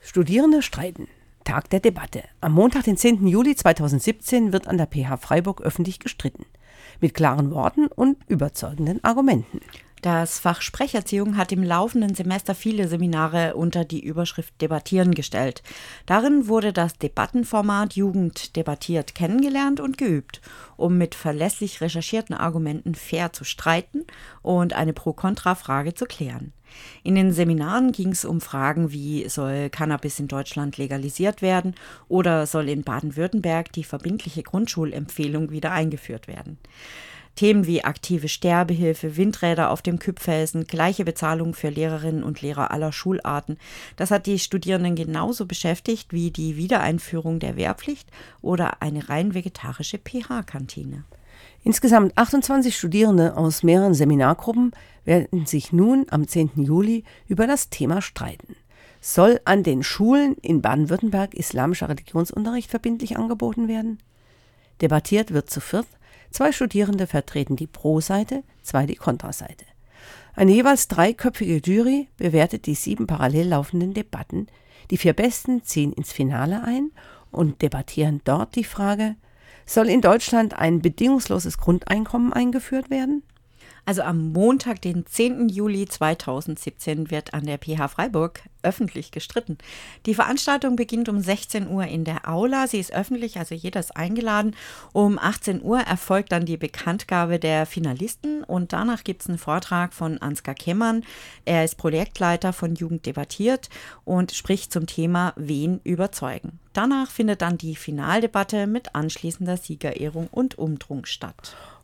Studierende streiten. Tag der Debatte. Am Montag, den 10. Juli 2017, wird an der PH Freiburg öffentlich gestritten. Mit klaren Worten und überzeugenden Argumenten. Das Fach Sprecherziehung hat im laufenden Semester viele Seminare unter die Überschrift Debattieren gestellt. Darin wurde das Debattenformat Jugend debattiert kennengelernt und geübt, um mit verlässlich recherchierten Argumenten fair zu streiten und eine Pro-Kontra-Frage zu klären. In den Seminaren ging es um Fragen wie, soll Cannabis in Deutschland legalisiert werden oder soll in Baden-Württemberg die verbindliche Grundschulempfehlung wieder eingeführt werden. Themen wie aktive Sterbehilfe, Windräder auf dem Küpfelsen, gleiche Bezahlung für Lehrerinnen und Lehrer aller Schularten. Das hat die Studierenden genauso beschäftigt wie die Wiedereinführung der Wehrpflicht oder eine rein vegetarische PH-Kantine. Insgesamt 28 Studierende aus mehreren Seminargruppen werden sich nun am 10. Juli über das Thema streiten. Soll an den Schulen in Baden-Württemberg islamischer Religionsunterricht verbindlich angeboten werden? Debattiert wird zu viert. 2 Studierende vertreten die Pro-Seite, 2 die Kontraseite. Eine jeweils 3-köpfige Jury bewertet die 7 parallel laufenden Debatten. Die 4 Besten ziehen ins Finale ein und debattieren dort die Frage: Soll in Deutschland ein bedingungsloses Grundeinkommen eingeführt werden? Also am Montag, den 10. Juli 2017, wird an der PH Freiburg öffentlich gestritten. Die Veranstaltung beginnt um 16 Uhr in der Aula. Sie ist öffentlich, also jeder ist eingeladen. Um 18 Uhr erfolgt dann die Bekanntgabe der Finalisten und danach gibt es einen Vortrag von Ansgar Kemmern. Er ist Projektleiter von Jugend debattiert und spricht zum Thema Wen überzeugen. Danach findet dann die Finaldebatte mit anschließender Siegerehrung und Umtrunk statt.